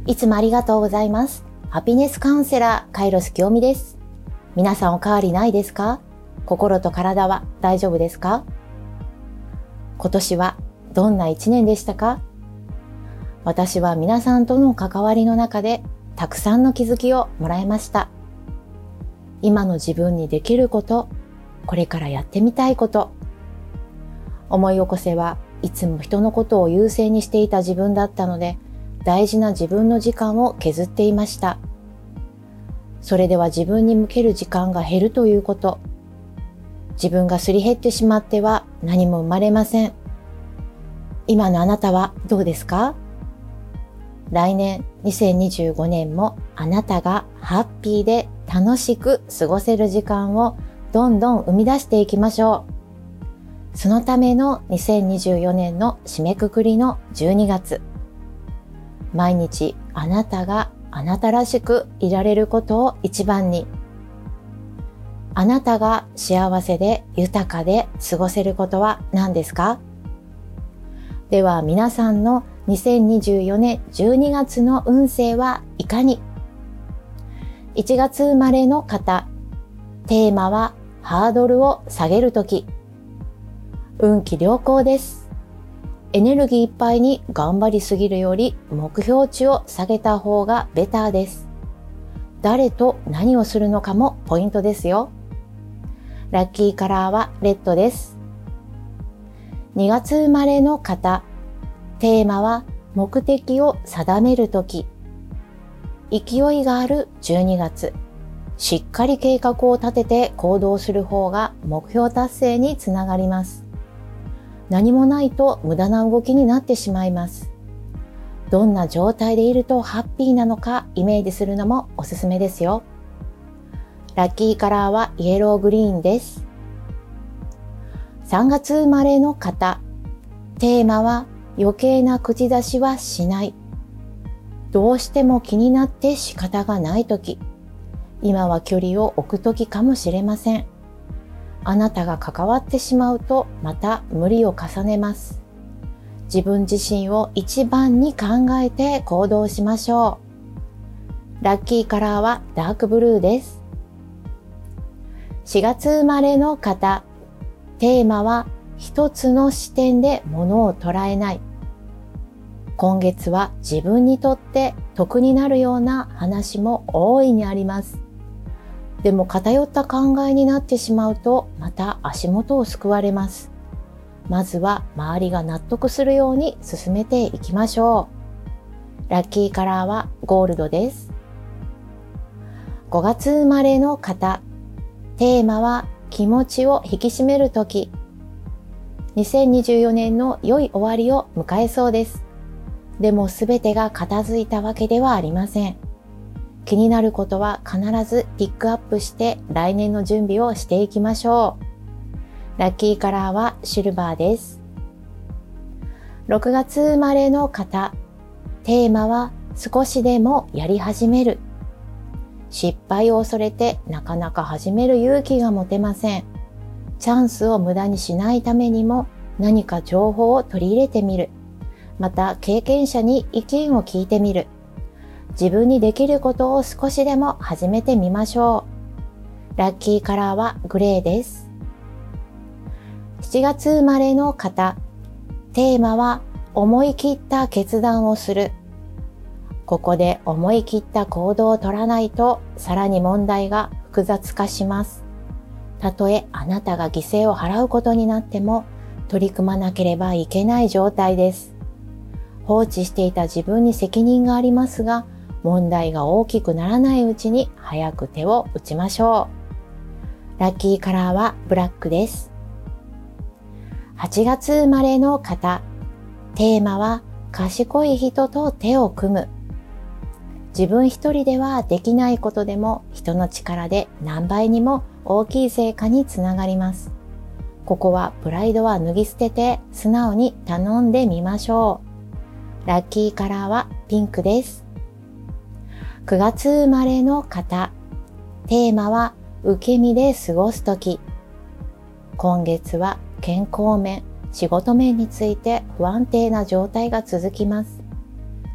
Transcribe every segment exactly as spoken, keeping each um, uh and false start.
いつもありがとうございます。ハピネスカウンセラー、カイロス清美です。皆さんお変わりないですか？心と体は大丈夫ですか？今年はどんな一年でしたか？私は皆さんとの関わりの中でたくさんの気づきをもらいました。今の自分にできること、これからやってみたいこと。思い起こせはいつも人のことを優先にしていた自分だったので、大事な自分の時間を削っていました。それでは自分に向ける時間が減るということ。自分がすり減ってしまっては何も生まれません。今のあなたはどうですか？来年にせんにじゅうごねんもあなたがハッピーで楽しく過ごせる時間をどんどん生み出していきましょう。そのためのにせんにじゅうよねんの締めくくりのじゅうにがつ。毎日あなたがあなたらしくいられることを一番に。あなたが幸せで豊かで過ごせることは何ですか？では皆さんのにせんにじゅうよねんじゅうにがつの運勢はいかに？いちがつ生まれの方、テーマはハードルを下げるとき。運気良好です。エネルギーいっぱいに頑張りすぎるより目標値を下げた方がベターです。誰と何をするのかもポイントですよ。ラッキーカラーはレッドです。にがつ生まれの方、テーマは目的を定めるとき。勢いがあるじゅうにがつ。しっかり計画を立てて行動する方が目標達成につながります。何もないと無駄な動きになってしまいます。どんな状態でいるとハッピーなのかイメージするのもおすすめですよ。ラッキーカラーはイエローグリーンです。さんがつ生まれの方、テーマは余計な口出しはしない。どうしても気になって仕方がないとき、今は距離を置くときかもしれません。あなたが関わってしまうとまた無理を重ねます。自分自身を一番に考えて行動しましょう。ラッキーカラーはダークブルーです。しがつ生まれの方、テーマは一つの視点で物を捉えない。今月は自分にとって得になるような話も大いにあります。でも偏った考えになってしまうとまた足元をすくわれます。まずは周りが納得するように進めていきましょう。ラッキーカラーはゴールドです。ごがつ生まれの方、テーマは気持ちを引き締めるとき。にせんにじゅうよねんの良い終わりを迎えそうです。でもすべてが片付いたわけではありません。気になることは必ずピックアップして来年の準備をしていきましょう。ラッキーカラーはシルバーです。ろくがつ生まれの方、テーマは少しでもやり始める。失敗を恐れてなかなか始める勇気が持てません。チャンスを無駄にしないためにも何か情報を取り入れてみる。また経験者に意見を聞いてみる。自分にできることを少しでも始めてみましょう。ラッキーカラーはグレーです。しちがつ生まれの方、テーマは思い切った決断をする。ここで思い切った行動を取らないとさらに問題が複雑化します。たとえあなたが犠牲を払うことになっても取り組まなければいけない状態です。放置していた自分に責任がありますが、問題が大きくならないうちに早く手を打ちましょう。ラッキーカラーはブラックです。はちがつ生まれの方、テーマは賢い人と手を組む。自分一人ではできないことでも人の力で何倍にも大きい成果につながります。ここはプライドは脱ぎ捨てて素直に頼んでみましょう。ラッキーカラーはピンクです。くがつ生まれの方、テーマは受け身で過ごすとき。今月は健康面、仕事面について不安定な状態が続きます。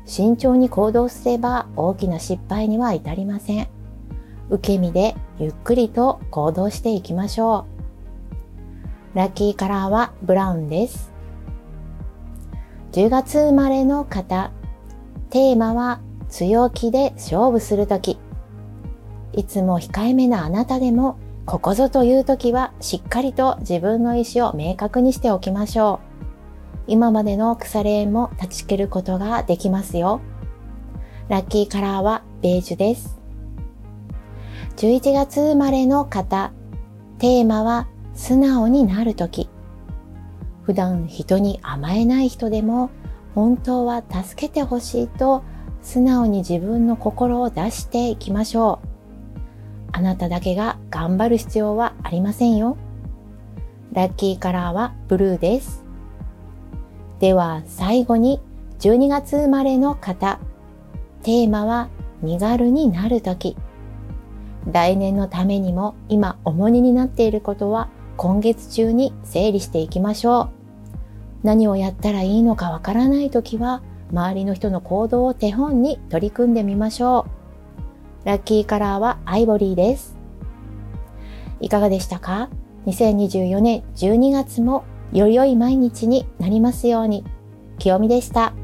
慎重に行動すれば大きな失敗には至りません。受け身でゆっくりと行動していきましょう。ラッキーカラーはブラウンです。じゅうがつ生まれの方、テーマは強気で勝負するとき。いつも控えめなあなたでも、ここぞというときはしっかりと自分の意思を明確にしておきましょう。今までの腐れ縁も断ち切ることができますよ。ラッキーカラーはベージュです。じゅういちがつ生まれの方、テーマは素直になるとき。普段人に甘えない人でも、本当は助けてほしいと素直に自分の心を出していきましょう。あなただけが頑張る必要はありませんよ。ラッキーカラーはブルーです。では最後にじゅうにがつ生まれの方、テーマは身軽になるとき。来年のためにも今重荷になっていることは今月中に整理していきましょう。何をやったらいいのかわからないときは周りの人の行動を手本に取り組んでみましょう。ラッキーカラーはアイボリーです。いかがでしたか？ にせんにじゅうよねんじゅうにがつもより良い毎日になりますように。きよみでした。